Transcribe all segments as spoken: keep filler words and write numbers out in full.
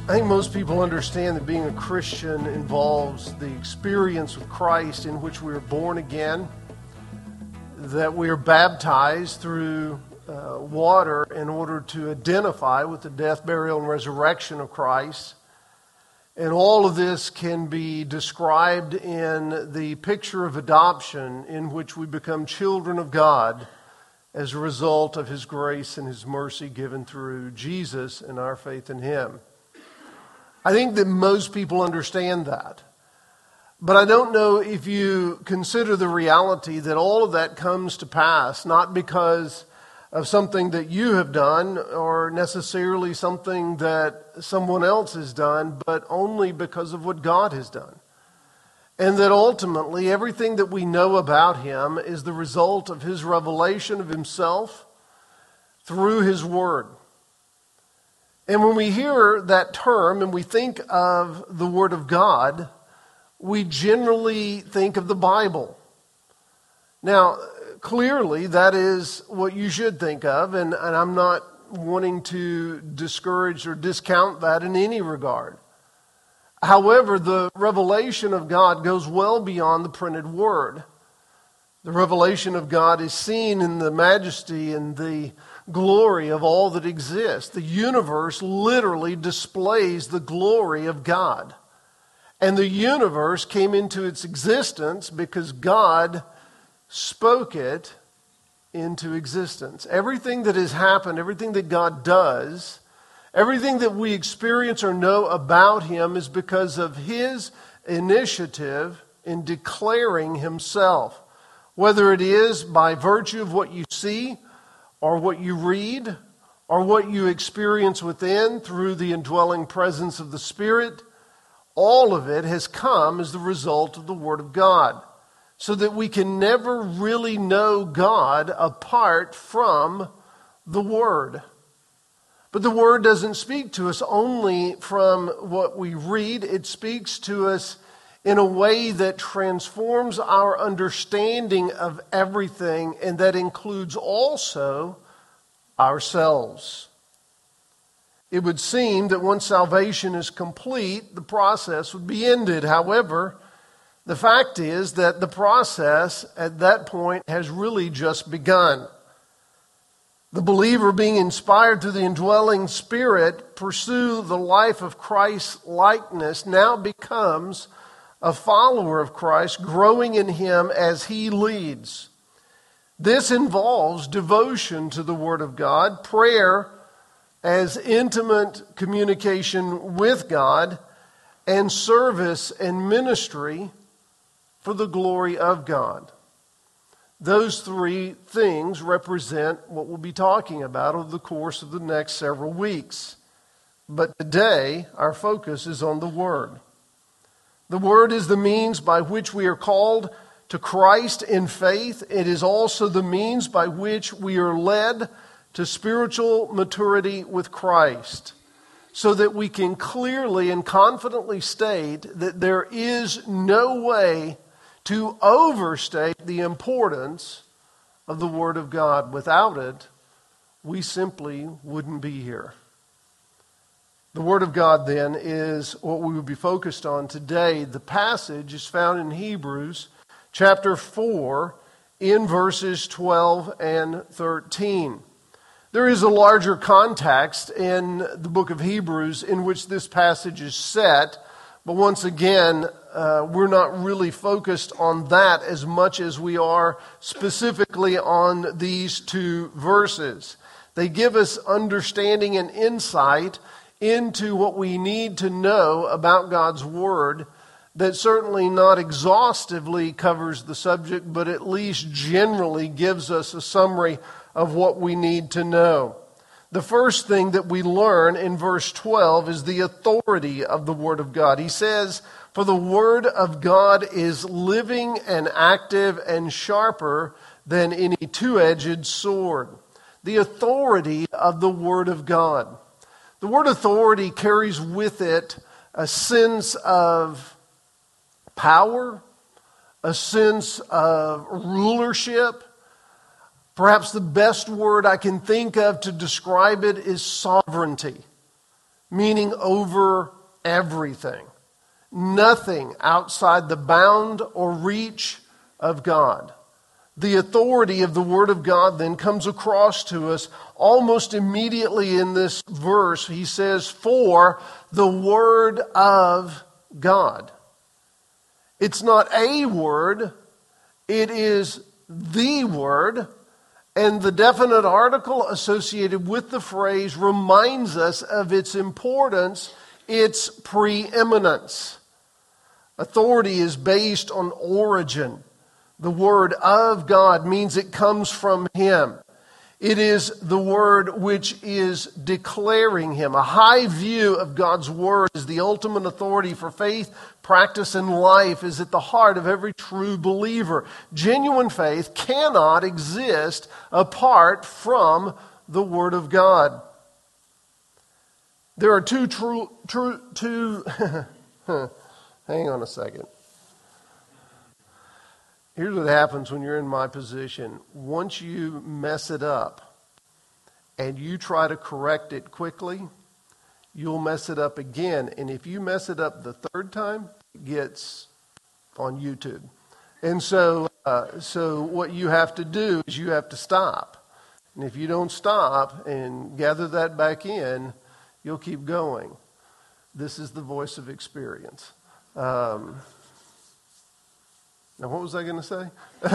I think most people understand that being a Christian involves the experience with Christ in which we are born again, that we are baptized through uh, water in order to identify with the death, burial, and resurrection of Christ. And all of this can be described in the picture of adoption in which we become children of God as a result of His grace and His mercy given through Jesus and our faith in Him. I think that most people understand that. But I don't know if you consider the reality that all of that comes to pass, not because of something that you have done or necessarily something that someone else has done, but only because of what God has done. And that ultimately everything that we know about Him is the result of His revelation of Himself through His Word. And when we hear that term and we think of the Word of God, we generally think of the Bible. Now, clearly that is what you should think of, and, and I'm not wanting to discourage or discount that in any regard. However, the revelation of God goes well beyond the printed Word. The revelation of God is seen in the majesty and the glory of all that exists. The universe literally displays the glory of God. And the universe came into its existence because God spoke it into existence. Everything that has happened, everything that God does, everything that we experience or know about Him is because of His initiative in declaring Himself. Whether it is by virtue of what you see, or what you read, or what you experience within through the indwelling presence of the Spirit, all of it has come as the result of the Word of God. So that we can never really know God apart from the Word. But the Word doesn't speak to us only from what we read. It speaks to us in a way that transforms our understanding of everything, and that includes also ourselves. It would seem that once salvation is complete, the process would be ended. However, the fact is that the process at that point has really just begun. The believer, being inspired through the indwelling Spirit, pursue the life of Christ's likeness, now becomes a follower of Christ, growing in Him as He leads. This involves devotion to the Word of God, prayer as intimate communication with God, and service and ministry for the glory of God. Those three things represent what we'll be talking about over the course of the next several weeks. But today, our focus is on the Word. The Word is the means by which we are called to Christ in faith. It is also the means by which we are led to spiritual maturity with Christ, so that we can clearly and confidently state that there is no way to overstate the importance of the Word of God. Without it, we simply wouldn't be here. The Word of God, then, is what we will be focused on today. The passage is found in Hebrews chapter four in verses twelve and thirteen. There is a larger context in the book of Hebrews in which this passage is set, but once again, uh, we're not really focused on that as much as we are specifically on these two verses. They give us understanding and insight into what we need to know about God's Word that certainly not exhaustively covers the subject, but at least generally gives us a summary of what we need to know. The first thing that we learn in verse twelve is the authority of the Word of God. He says, "For the Word of God is living and active and sharper than any two-edged sword." The authority of the Word of God. The word authority carries with it a sense of power, a sense of rulership. Perhaps the best word I can think of to describe it is sovereignty. meaning over everything. Nothing outside the bound or reach of God. The authority of the Word of God then comes across to us almost immediately in this verse. He says, for the Word of God. It's not a word, it is the Word. And the definite article associated with the phrase reminds us of its importance, its preeminence. Authority is based on origin. The Word of God means it comes from Him. It is the Word which is declaring Him. A high view of God's Word as the ultimate authority for faith, practice, and life is at the heart of every true believer. Genuine faith cannot exist apart from the Word of God. There are two true, true, two, hang on a second. Here's what happens when you're in my position. Once you mess it up and you try to correct it quickly, you'll mess it up again. And if you mess it up the third time, it gets on YouTube. And so, uh, so what you have to do is you have to stop. And if you don't stop and gather that back in, you'll keep going. This is the voice of experience. Um, Now, what was I going to say?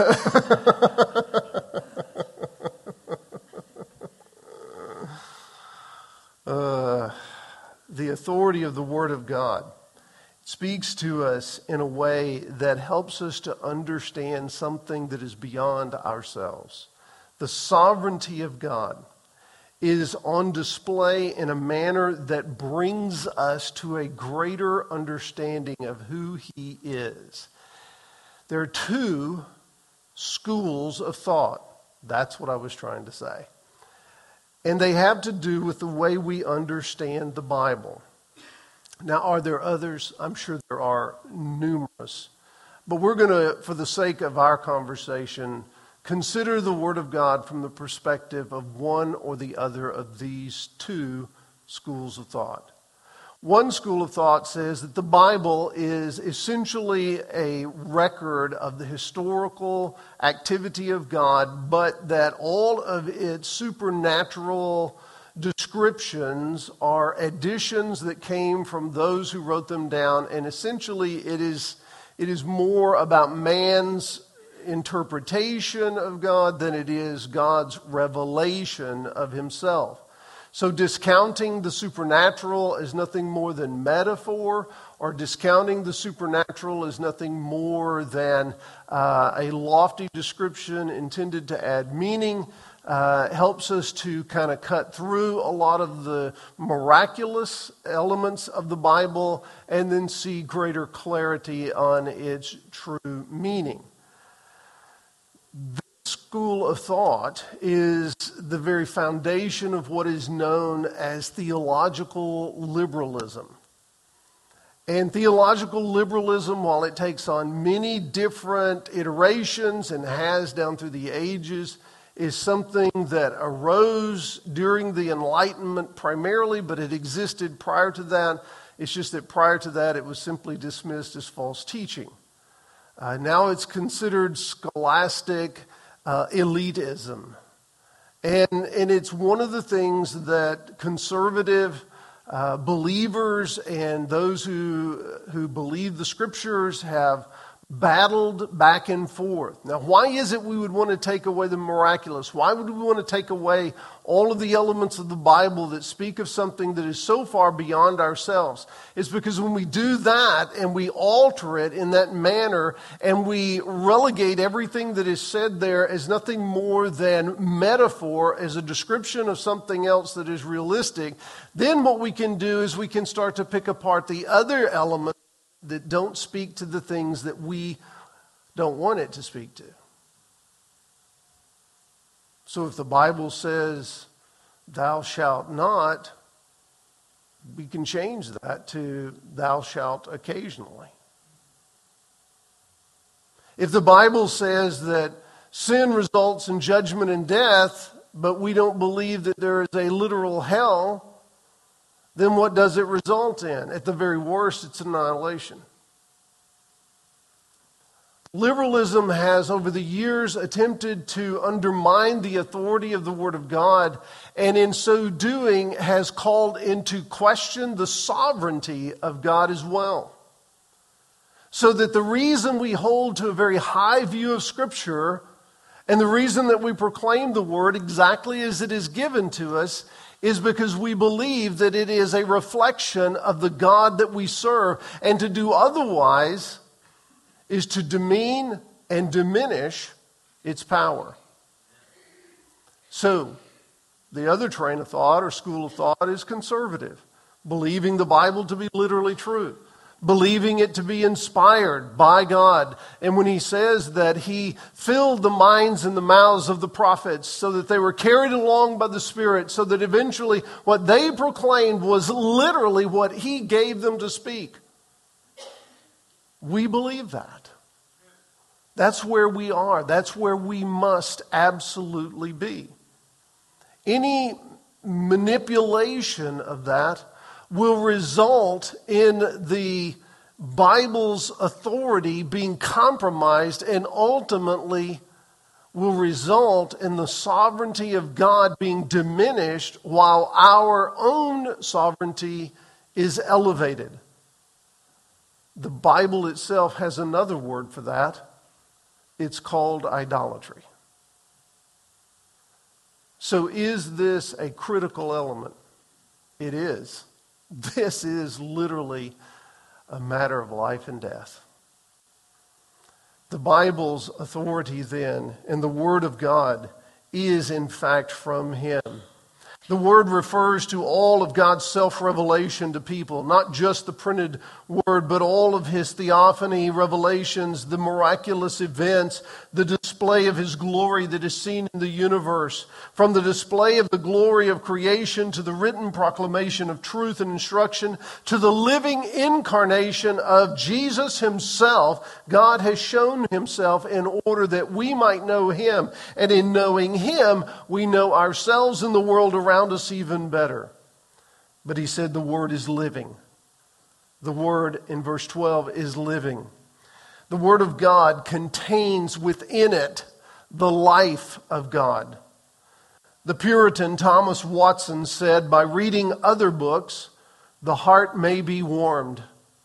uh, the authority of the Word of God speaks to us in a way that helps us to understand something that is beyond ourselves. The sovereignty of God is on display in a manner that brings us to a greater understanding of who He is. There are two schools of thought. That's what I was trying to say. And they have to do with the way we understand the Bible. Now, are there others? I'm sure there are numerous. But we're going to, for the sake of our conversation, consider the Word of God from the perspective of one or the other of these two schools of thought. One school of thought says that the Bible is essentially a record of the historical activity of God, but that all of its supernatural descriptions are additions that came from those who wrote them down, and essentially it is, it is more about man's interpretation of God than it is God's revelation of Himself. So discounting the supernatural is nothing more than metaphor, or discounting the supernatural is nothing more than uh, a lofty description intended to add meaning. Uh, helps us to kind of cut through a lot of the miraculous elements of the Bible and then see greater clarity on its true meaning. School of thought is the very foundation of what is known as theological liberalism. And theological liberalism, while it takes on many different iterations and has down through the ages, is something that arose during the Enlightenment primarily, but it existed prior to that. It's just that prior to that, it was simply dismissed as false teaching. Uh, now it's considered scholastic Uh, elitism. And, and it's one of the things that conservative uh, believers and those who, who believe the Scriptures have battled back and forth. Now, why is it we would want to take away the miraculous? Why would we want to take away all of the elements of the Bible that speak of something that is so far beyond ourselves? It's because when we do that and we alter it in that manner and we relegate everything that is said there as nothing more than metaphor, as a description of something else that is realistic, then what we can do is we can start to pick apart the other elements that don't speak to the things that we don't want it to speak to. So if the Bible says, thou shalt not, we can change that to thou shalt occasionally. If the Bible says that sin results in judgment and death, but we don't believe that there is a literal hell, then what does it result in? At the very worst, it's annihilation. Liberalism has, over the years, attempted to undermine the authority of the Word of God, and in so doing has called into question the sovereignty of God as well. So that the reason we hold to a very high view of Scripture, and the reason that we proclaim the Word exactly as it is given to us, is because we believe that it is a reflection of the God that we serve, and to do otherwise is to demean and diminish its power. So, the other train of thought or school of thought is conservative, believing the Bible to be literally true, believing it to be inspired by God. And when he says that he filled the minds and the mouths of the prophets so that they were carried along by the Spirit, so that eventually what they proclaimed was literally what he gave them to speak. We believe that. That's where we are. That's where we must absolutely be. Any manipulation of that will result in the Bible's authority being compromised, and ultimately will result in the sovereignty of God being diminished while our own sovereignty is elevated. The Bible itself has another word for that. It's called idolatry. So is this a critical element? It is. This is literally a matter of life and death. The Bible's authority then, and the Word of God, is in fact from Him. The Word refers to all of God's self-revelation to people, not just the printed Word, but all of His theophany revelations, the miraculous events, the display of His glory that is seen in the universe. From the display of the glory of creation to the written proclamation of truth and instruction to the living incarnation of Jesus Himself, God has shown Himself in order that we might know Him. And in knowing Him, we know ourselves and the world around us even better. But He said the Word is living. The Word in verse twelve is living. The Word of God contains within it the life of God. The Puritan Thomas Watson said, by reading other books, the heart may be warmed,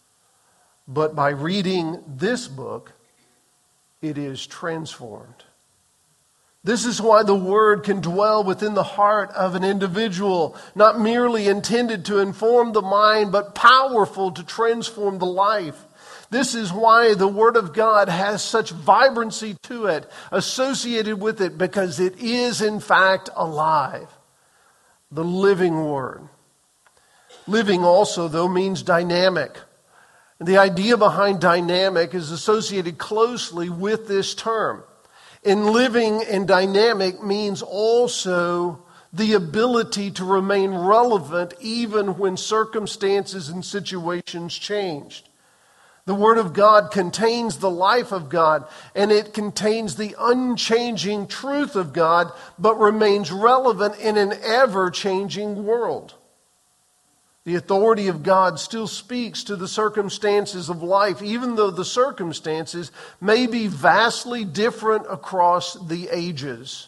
but by reading this book, it is transformed. This is why the Word can dwell within the heart of an individual, not merely intended to inform the mind, but powerful to transform the life. This is why the Word of God has such vibrancy to it, associated with it, because it is in fact alive. The living Word. Living also, though, means dynamic. And the idea behind dynamic is associated closely with this term. And living and dynamic means also the ability to remain relevant even when circumstances and situations changed. The Word of God contains the life of God, and it contains the unchanging truth of God, but remains relevant in an ever-changing world. The authority of God still speaks to the circumstances of life, even though the circumstances may be vastly different across the ages.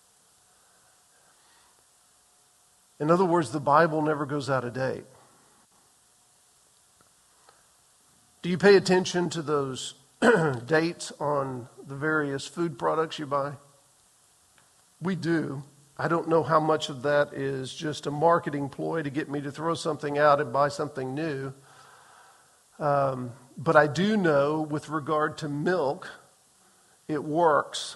In other words, the Bible never goes out of date. Do you pay attention to those dates on the various food products you buy? We do. I don't know how much of that is just a marketing ploy to get me to throw something out and buy something new. Um, but I do know with regard to milk, it works.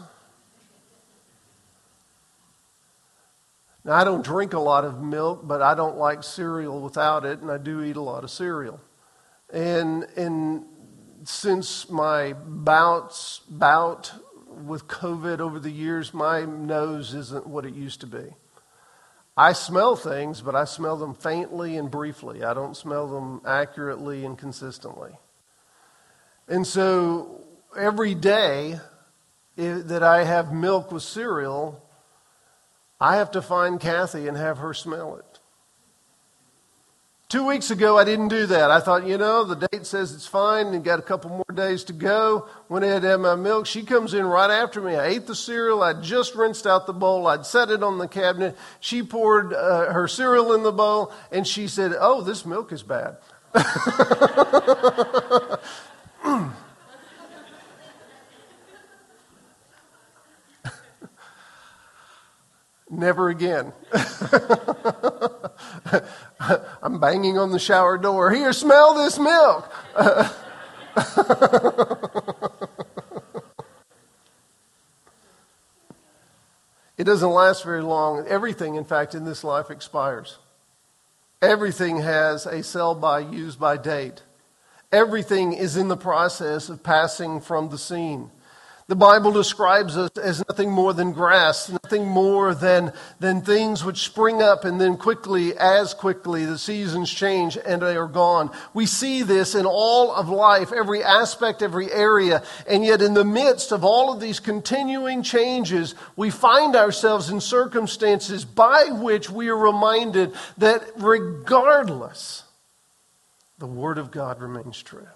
Now, I don't drink a lot of milk, but I don't like cereal without it, and I do eat a lot of cereal. And, and since my bouts, bout with COVID over the years, my nose isn't what it used to be. I smell things, but I smell them faintly and briefly. I don't smell them accurately and consistently. And so every day that I have milk with cereal, I have to find Kathy and have her smell it. Two weeks ago, I didn't do that. I thought, you know, the date says it's fine and got a couple more days to go. Went ahead and had my milk. She comes in right after me. I ate the cereal. I'd just rinsed out the bowl. I'd set it on the cabinet. She poured uh, her cereal in the bowl, and she said, oh, this milk is bad. Never again. I'm banging on the shower door. Here, smell this milk. It doesn't last very long. Everything, in fact, in this life expires. Everything has a sell-by, use-by date. Everything is in the process of passing from the scene. The Bible describes us as nothing more than grass, nothing more than, than things which spring up and then quickly, as quickly, the seasons change and they are gone. We see this in all of life, every aspect, every area. And yet in the midst of all of these continuing changes, we find ourselves in circumstances by which we are reminded that regardless, the Word of God remains true.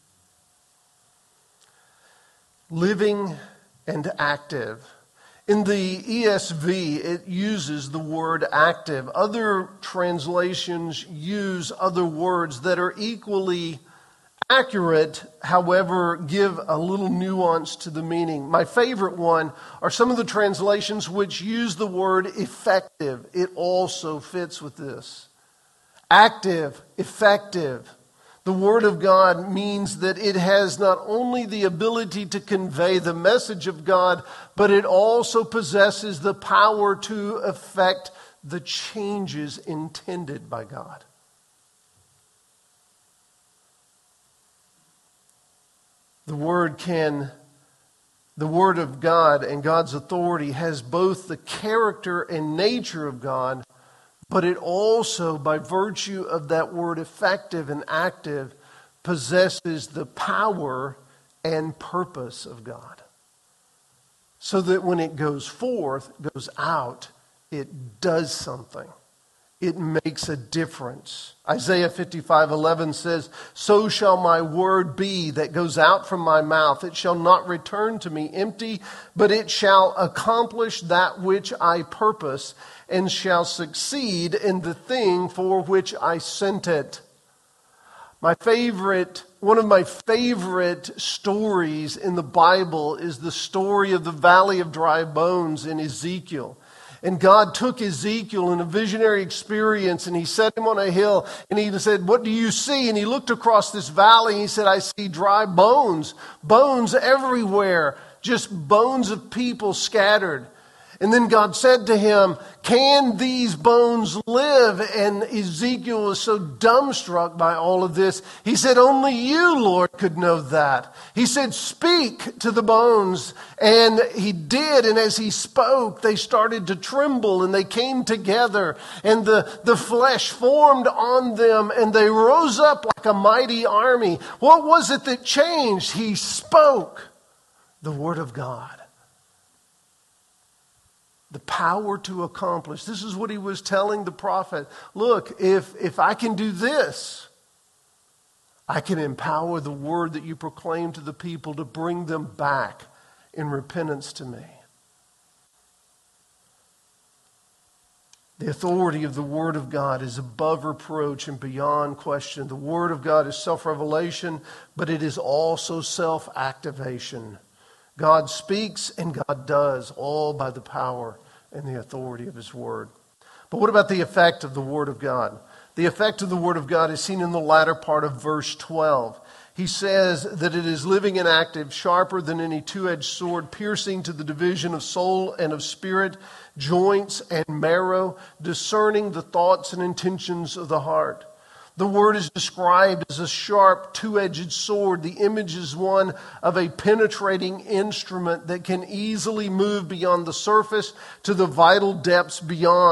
Living and active. In the E S V, it uses the word active. Other translations use other words that are equally accurate, however, give a little nuance to the meaning. My favorite one are some of the translations which use the word effective. It also fits with this. Active, effective. The Word of God means that it has not only the ability to convey the message of God, but it also possesses the power to effect the changes intended by God. The Word can, the Word of God and God's authority has both the character and nature of God, but it also, by virtue of that word effective and active, possesses the power and purpose of God. So that when it goes forth, goes out, it does something. It makes a difference. Isaiah fifty-five eleven says, so shall my word be that goes out from my mouth. It shall not return to me empty, but it shall accomplish that which I purpose and shall succeed in the thing for which I sent it. My favorite, one of my favorite stories in the Bible is the story of the Valley of Dry Bones in Ezekiel. And God took Ezekiel in a visionary experience and he set him on a hill and he said, what do you see? And he looked across this valley and he said, I see dry bones, bones everywhere, just bones of people scattered. And then God said to him, can these bones live? And Ezekiel was so dumbstruck by all of this. He said, only you, Lord, could know that. He said, speak to the bones. And he did. And as he spoke, they started to tremble and they came together. And the, the flesh formed on them and they rose up like a mighty army. What was it that changed? He spoke the word of God. The power to accomplish. This is what he was telling the prophet. Look, if, if I can do this, I can empower the word that you proclaim to the people to bring them back in repentance to me. The authority of the Word of God is above reproach and beyond question. The Word of God is self-revelation, but it is also self-activation. God speaks and God does, all by the power and the authority of His Word. But what about the effect of the Word of God? The effect of the Word of God is seen in the latter part of verse twelve. He says that it is living and active, sharper than any two-edged sword, piercing to the division of soul and of spirit, joints and marrow, discerning the thoughts and intentions of the heart. The word is described as a sharp, two-edged sword. The image is one of a penetrating instrument that can easily move beyond the surface to the vital depths beyond.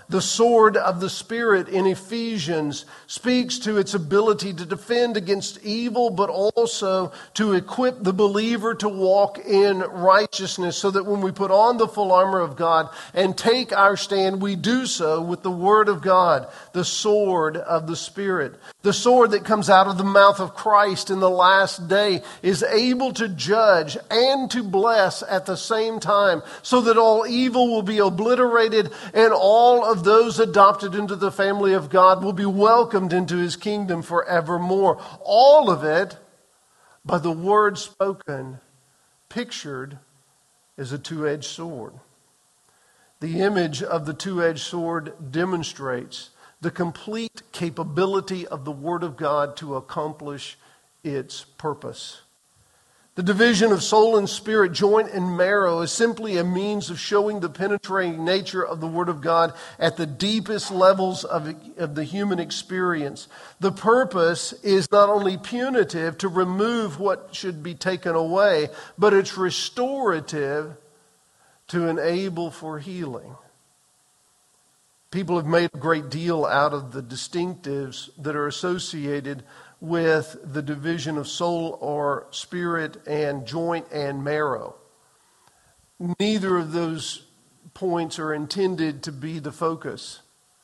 The sword of the Spirit in Ephesians speaks to its ability to defend against evil, but also to equip the believer to walk in righteousness, so that when we put on the full armor of God and take our stand, we do so with the Word of God, the sword of the Spirit. The sword that comes out of the mouth of Christ in the last day is able to judge and to bless at the same time, so that all evil will be obliterated and all of those adopted into the family of God will be welcomed into His kingdom forevermore. All of it by the word spoken, pictured as a two-edged sword. The image of the two-edged sword demonstrates the complete capability of the Word of God to accomplish its purpose. The division of soul and spirit, joint and marrow, is simply a means of showing the penetrating nature of the Word of God at the deepest levels of, of the human experience. The purpose is not only punitive to remove what should be taken away, but it's restorative to enable for healing. People have made a great deal out of the distinctives that are associated with the division of soul or spirit and joint and marrow. Neither of those points are intended to be the focus.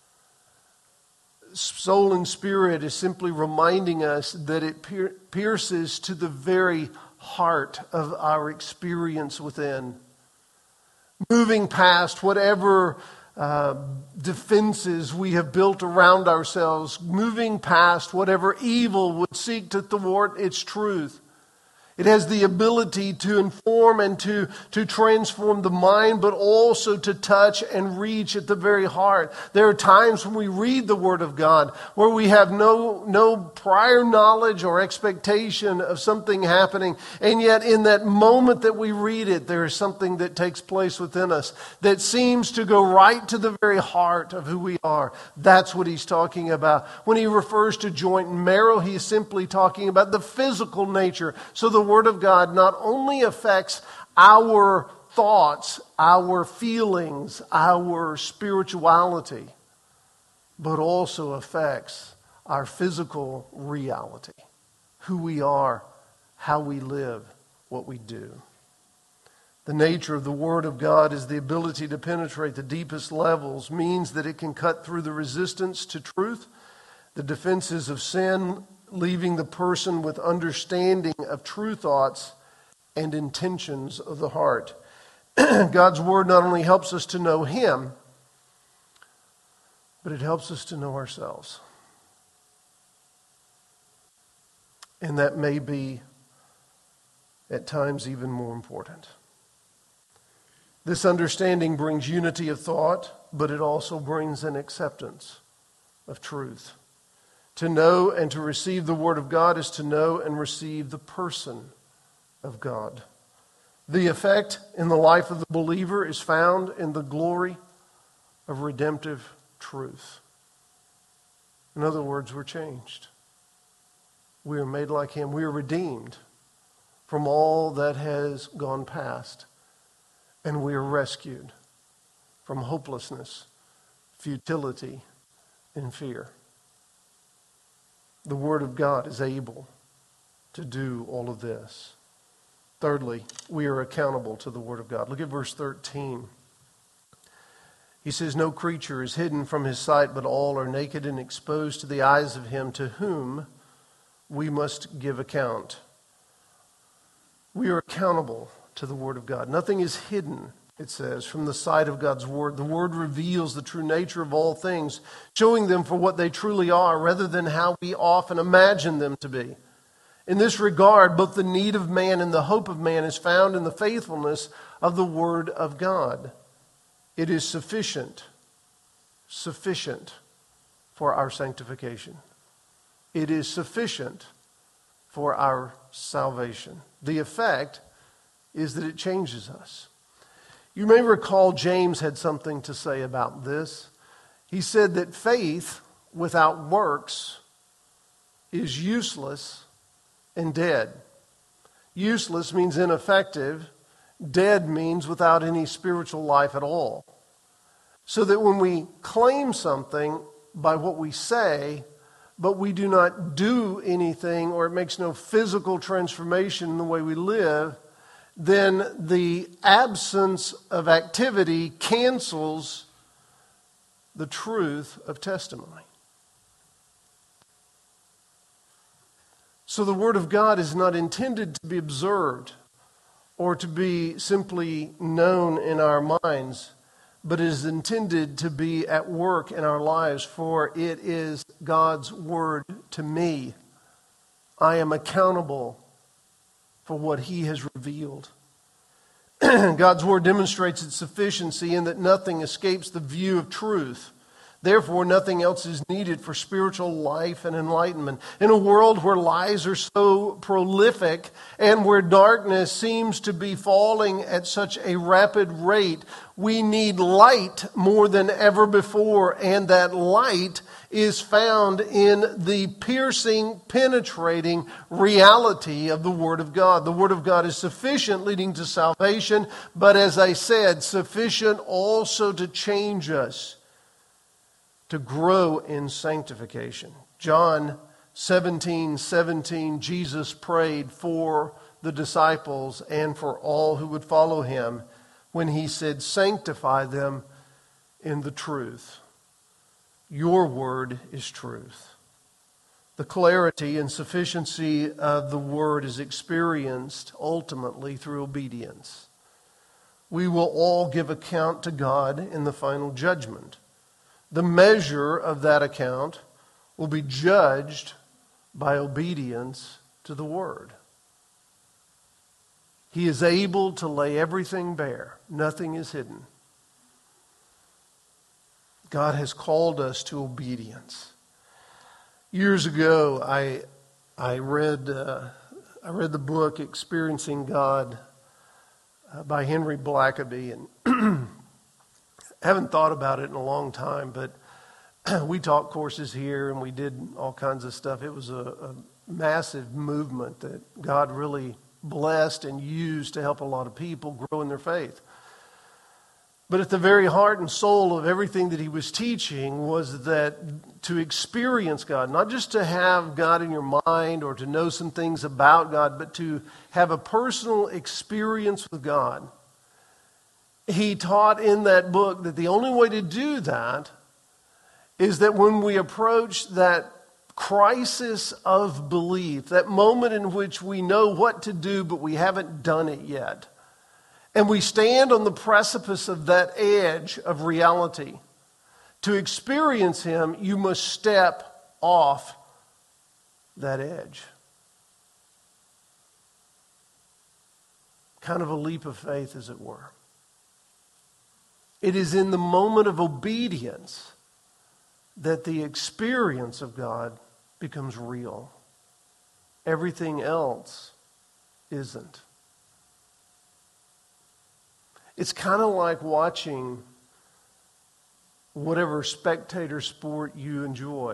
Soul and spirit is simply reminding us that it pierces to the very heart of our experience within. Moving past whatever Uh, defenses we have built around ourselves, moving past whatever evil would seek to thwart its truth. It has the ability to inform and to, to transform the mind, but also to touch and reach at the very heart. There are times when we read the Word of God where we have no, no prior knowledge or expectation of something happening, and yet in that moment that we read it, there is something that takes place within us that seems to go right to the very heart of who we are. That's what he's talking about. When he refers to joint and marrow, he is simply talking about the physical nature. So the Word of God not only affects our thoughts, our feelings, our spirituality, but also affects our physical reality, who we are, how we live, what we do. The nature of the Word of God is the ability to penetrate the deepest levels, means that it can cut through the resistance to truth, the defenses of sin, leaving the person with understanding of true thoughts and intentions of the heart. God's Word not only helps us to know Him, but it helps us to know ourselves. And that may be, at times, even more important. This understanding brings unity of thought, but it also brings an acceptance of truth. To know and to receive the Word of God is to know and receive the person of God. The effect in the life of the believer is found in the glory of redemptive truth. In other words, we're changed. We are made like Him. We are redeemed from all that has gone past. And we are rescued from hopelessness, futility, and fear. The Word of God is able to do all of this. Thirdly, we are accountable to the Word of God. Look at verse thirteen. He says, "No creature is hidden from His sight, but all are naked and exposed to the eyes of Him to whom we must give account." We are accountable to the Word of God. Nothing is hidden, it says, from the sight of God's Word. The Word reveals the true nature of all things, showing them for what they truly are, rather than how we often imagine them to be. In this regard, both the need of man and the hope of man is found in the faithfulness of the Word of God. It is sufficient, sufficient for our sanctification. It is sufficient for our salvation. The effect is that it changes us. You may recall James had something to say about this. He said that faith without works is useless and dead. Useless means ineffective. Dead means without any spiritual life at all. So that when we claim something by what we say, but we do not do anything, or it makes no physical transformation in the way we live, then the absence of activity cancels the truth of testimony. So the Word of God is not intended to be observed or to be simply known in our minds, but is intended to be at work in our lives, for it is God's Word to me. I am accountable for what He has revealed. God's Word demonstrates its sufficiency in that nothing escapes the view of truth. Therefore, nothing else is needed for spiritual life and enlightenment. In a world where lies are so prolific and where darkness seems to be falling at such a rapid rate, we need light more than ever before, and that light is found in the piercing, penetrating reality of the Word of God. The Word of God is sufficient leading to salvation, but as I said, sufficient also to change us, to grow in sanctification. John seventeen seventeen, Jesus prayed for the disciples and for all who would follow Him when He said, "Sanctify them in the truth. Your word is truth." The clarity and sufficiency of the Word is experienced ultimately through obedience. We will all give account to God in the final judgment. The measure of that account will be judged by obedience to the Word. He is able to lay everything bare. Nothing is hidden. God has called us to obedience. Years ago, I I read uh, I read the book Experiencing God uh, by Henry Blackaby, and haven't thought about it in a long time, but we taught courses here and we did all kinds of stuff. It was a, a massive movement that God really blessed and used to help a lot of people grow in their faith. But at the very heart and soul of everything that he was teaching was that to experience God, not just to have God in your mind or to know some things about God, but to have a personal experience with God. He taught in that book that the only way to do that is that when we approach that crisis of belief, that moment in which we know what to do but we haven't done it yet, and we stand on the precipice of that edge of reality, to experience Him, you must step off that edge. Kind of a leap of faith, as it were. It is in the moment of obedience that the experience of God becomes real. Everything else isn't. It's kind of like watching whatever spectator sport you enjoy.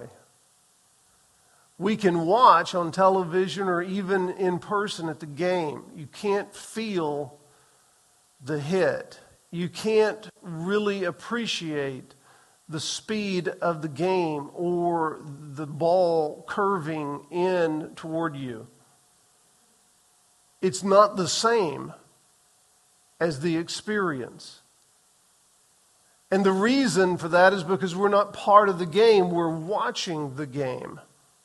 We can watch on television or even in person at the game. You can't feel the hit. You can't really appreciate the speed of the game or the ball curving in toward you. It's not the same as the experience. And the reason for that is because we're not part of the game, we're watching the game.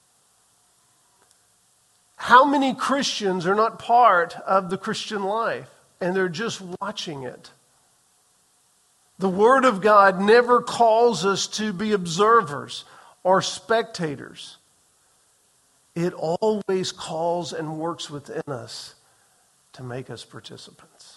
How many Christians are not part of the Christian life and they're just watching it? The Word of God never calls us to be observers or spectators. It always calls and works within us to make us participants.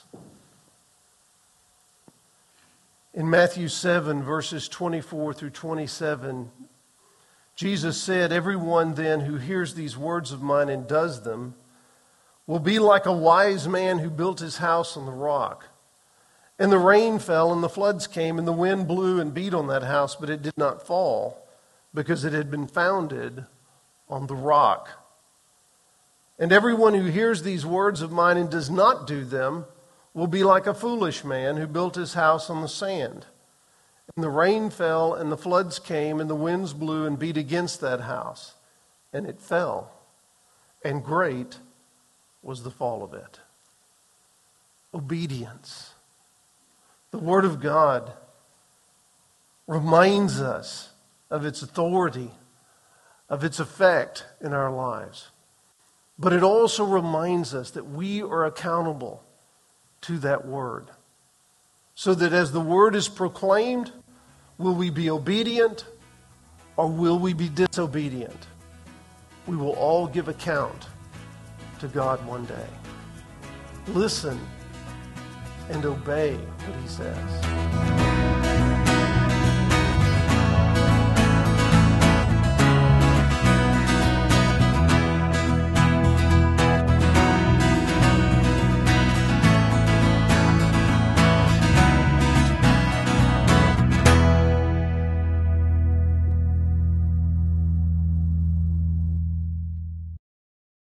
In Matthew seven, verses twenty-four through twenty-seven, Jesus said, "Everyone then who hears these words of mine and does them will be like a wise man who built his house on the rock. And the rain fell, and the floods came, and the wind blew and beat on that house, but it did not fall, because it had been founded on the rock. And everyone who hears these words of mine and does not do them will be like a foolish man who built his house on the sand. And the rain fell, and the floods came, and the winds blew and beat against that house, and it fell, and great was the fall of it. Obedience. The Word of God reminds us of its authority, of its effect in our lives. But it also reminds us that we are accountable to that Word. So that as the Word is proclaimed, will we be obedient or will we be disobedient? We will all give account to God one day. Listen and obey what He says.